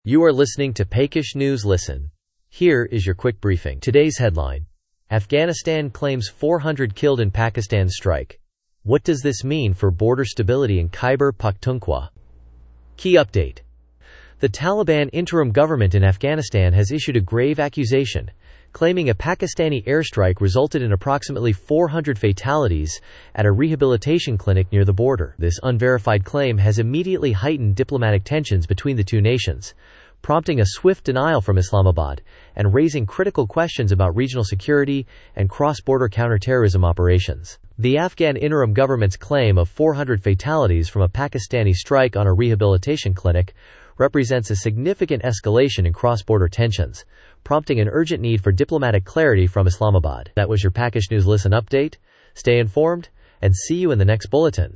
You are listening to Pakish News Listen. Here is your quick briefing. Today's headline: Afghanistan claims 400 killed in Pakistan strike. What does this mean for border stability in Khyber Pakhtunkhwa? Key update. The Taliban interim government in Afghanistan has issued a grave accusation, claiming a Pakistani airstrike resulted in approximately 400 fatalities at a rehabilitation clinic near the border. This unverified claim has immediately heightened diplomatic tensions between the two nations, prompting a swift denial from Islamabad and raising critical questions about regional security and cross-border counterterrorism operations. The Afghan interim government's claim of 400 fatalities from a Pakistani strike on a rehabilitation clinic represents a significant escalation in cross-border tensions, prompting an urgent need for diplomatic clarity from Islamabad. That was your Pakish News Listen update. Stay informed, and see you in the next bulletin.